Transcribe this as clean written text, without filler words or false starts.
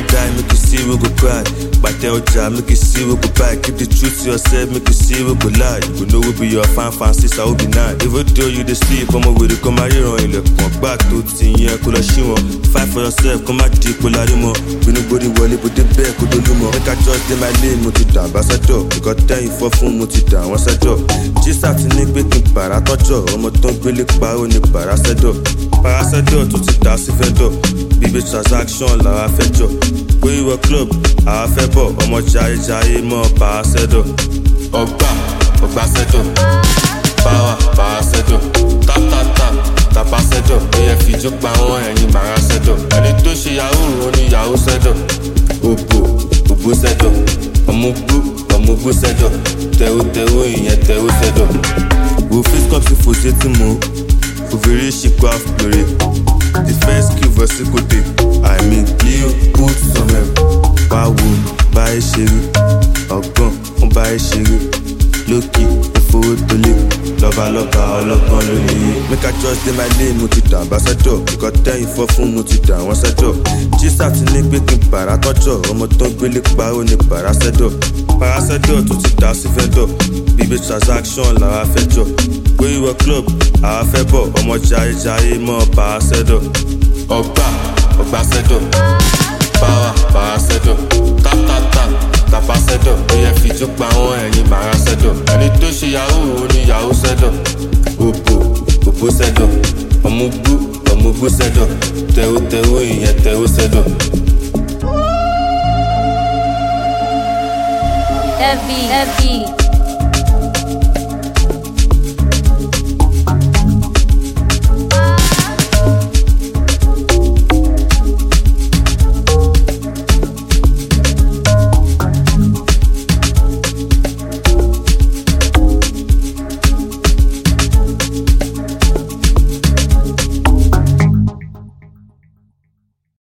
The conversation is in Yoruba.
die, make you see we go cry. But tell ya, make you see we go buy. Keep the truth to yourself, make you see we go lie. You go know we be your fan sister, we be nice. Even though you dey sleep, come on with it, come marry on. Ilẹ̀kùn back to ti yẹn kó lọ ṣí wọn. Fight for yourself, come out deep, kó lárí mọ́. Bínú gbórí wọlé, bó dé bẹ́ẹ̀ kó dolú mọ́. Make I just dey my lane, mo ti dà ambassador. Nǹkan tẹ́yìn fọ́ fún mo ti dà wọ́n sẹ́jọ́. Jísà ti ní pé kí n bàrà tọ́jọ́. Ọmọ tó ń gbélé pa ó ní bàrà sẹ́dọ̀. Paracetamol tó ti dà sí fẹ́dọ̀. Bíbí transaction làwa fẹ́ jọ. Pé ìwọ club, àwa fẹ́ bọ̀. Ọmọ jayéjayé mọ́ Paracetamol. Ọgbà sẹ́dọ̀. Power Paracetamol. Tapa sẹ́dọ̀. Ẹyẹ fìjó pa wọ́n ẹ̀yìn màrà sẹ́dọ̀. Ẹni tó ṣe yahoo ó ní yahoo sẹ́dọ̀. Òbò sẹ́dọ̀. Ọmọgbó sẹ́dọ̀. Tẹ̀wó ìyẹn tẹ̀wó sẹ́dọ̀. Wo face cup sí fòṣe tí mo. Overe ṣìkọ́ àfùpèrè. The first kill versus côté. I mean you put somewhere. Báwo bá ẹ ṣeré? Ọgbọ́n ń bá ẹ ṣeré. Lókì òfowó tó lé. Lọ́balọ́ba ọlọ́gbọ́n ló lè yé. Make I just dey my lane, mo ti dà ambassador. Nǹkan tẹ́yìn fọ́ fún mo ti dà wọ́n sẹ́dọ̀. Jísà ti ní pé kí n bàrà tọ́jọ́. Ọmọ tó ń gbélé pa ó ní Paracetamol. Paracetamol tó ti dà sí fẹ́dọ̀. Bíbí transaction làwa fẹ́ jọ. Pé ìwọ club, àwa fẹ́ bọ̀. Ọmọ jayéjayé mọ́ Paracetamol. Ọgbà sẹ́dọ̀. Power Paracetamol. Tapa sẹ́dọ̀. Ẹyẹ fìjó pa wọ́n ẹ̀yìn màrà sẹ́dọ̀. Ẹni tó ṣe yahoo ó ní yahoo sẹ́dọ̀. Òbò sẹ́dọ̀. Ọmọgbó sẹ́dọ̀. Tẹ̀wó ìyẹn tẹ̀wó sẹ́dọ̀. Heavy.